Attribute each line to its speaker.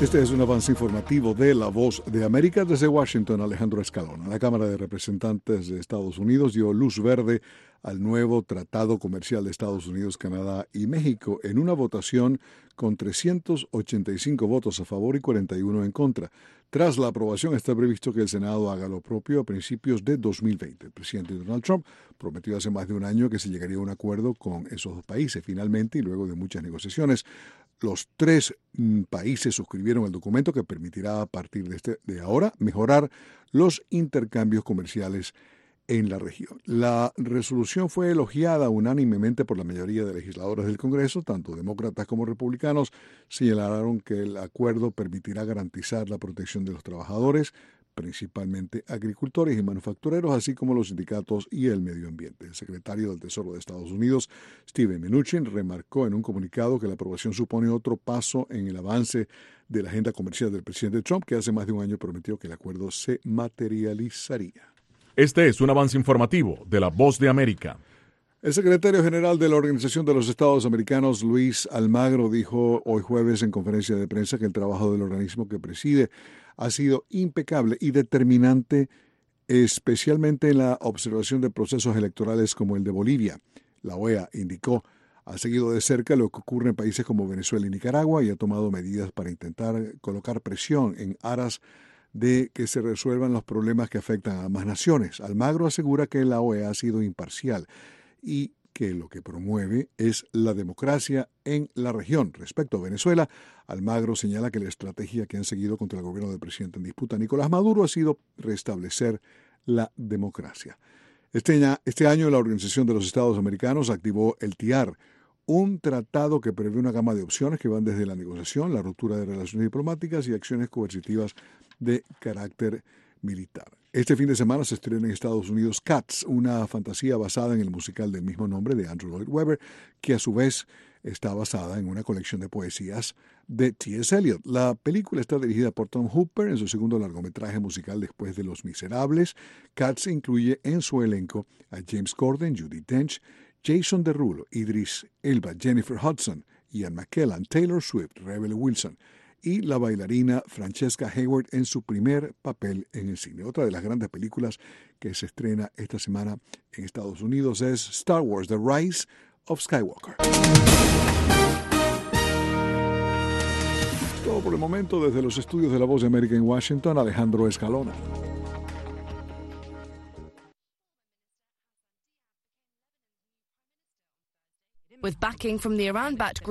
Speaker 1: Este es un avance informativo de La Voz de América. Desde Washington, Alejandro Escalona. La Cámara de Representantes de Estados Unidos dio luz verde al nuevo Tratado Comercial de Estados Unidos, Canadá y México en una votación con 385 votos a favor y 41 en contra. Tras la aprobación, está previsto que el Senado haga lo propio a principios de 2020. El presidente Donald Trump prometió hace más de un año que se llegaría a un acuerdo con esos dos países. Finalmente, y luego de muchas negociaciones, los tres países suscribieron el documento que permitirá a partir de ahora mejorar los intercambios comerciales en la región. La resolución fue elogiada unánimemente por la mayoría de legisladores del Congreso, tanto demócratas como republicanos. Señalaron que el acuerdo permitirá garantizar la protección de los trabajadores, principalmente agricultores y manufactureros, así como los sindicatos y el medio ambiente. El secretario del Tesoro de Estados Unidos, Steven Mnuchin, remarcó en un comunicado que la aprobación supone otro paso en el avance de la agenda comercial del presidente Trump, que hace más de un año prometió que el acuerdo se materializaría.
Speaker 2: Este es un avance informativo de La Voz de América.
Speaker 1: El secretario general de la Organización de los Estados Americanos, Luis Almagro, dijo hoy jueves en conferencia de prensa que el trabajo del organismo que preside ha sido impecable y determinante, especialmente en la observación de procesos electorales como el de Bolivia. La OEA indicó ha seguido de cerca lo que ocurre en países como Venezuela y Nicaragua y ha tomado medidas para intentar colocar presión en aras de que se resuelvan los problemas que afectan a ambas naciones. Almagro asegura que la OEA ha sido imparcial y que lo que promueve es la democracia en la región. Respecto a Venezuela, Almagro señala que la estrategia que han seguido contra el gobierno del presidente en disputa, Nicolás Maduro, ha sido restablecer la democracia. Este año la Organización de los Estados Americanos activó el TIAR, un tratado que prevé una gama de opciones que van desde la negociación, la ruptura de relaciones diplomáticas y acciones coercitivas de carácter militar. Este fin de semana se estrena en Estados Unidos Cats, una fantasía basada en el musical del mismo nombre de Andrew Lloyd Webber, que a su vez está basada en una colección de poesías de T.S. Eliot. La película está dirigida por Tom Hooper en su segundo largometraje musical después de Los Miserables. Cats incluye en su elenco a James Corden, Judi Dench, Jason Derulo, Idris Elba, Jennifer Hudson, Ian McKellen, Taylor Swift, Rebel Wilson y la bailarina Francesca Hayward en su primer papel en el cine. Otra de las grandes películas que se estrena esta semana en Estados Unidos es Star Wars: The Rise of Skywalker. Todo por el momento desde los estudios de La Voz de América en Washington, Alejandro Escalona.
Speaker 3: With backing from the Iran-backed